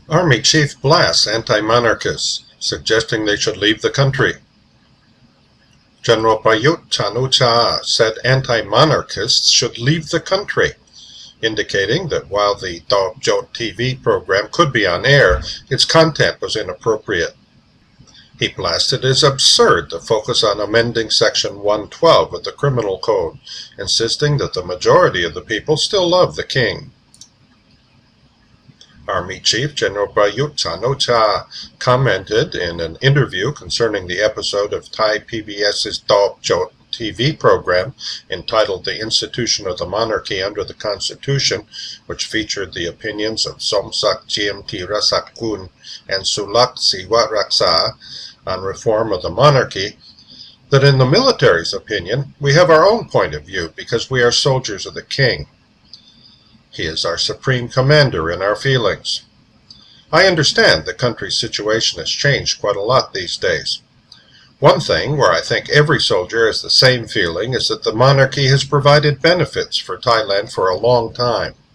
Army Chief blasts anti-monarchists, suggesting they should leave the country. General Prayut Chan-o-cha said anti-monarchists should leave the country, indicating that while the Daw Jot TV program could be on air, its content was inappropriate. He blasted it as absurd to focus on amending Section 112 of the Criminal Code, insisting that the majority of the people still love the king. Army Chief General Prayut Chan-o-cha commented in an interview concerning the episode of Thai PBS's Daw Jot TV program entitled The Institution of the Monarchy Under the Constitution, which featured the opinions of Somsak Jiamtheerasakul and Sulak Siwaraksa on reform of the monarchy, that in the military's opinion, we have our own point of view because we are soldiers of the king. He is our supreme commander in our feelings. I understand the country's situation has changed quite a lot these days. One thing where I think every soldier has the same feeling is that the monarchy has provided benefits for Thailand for a long time.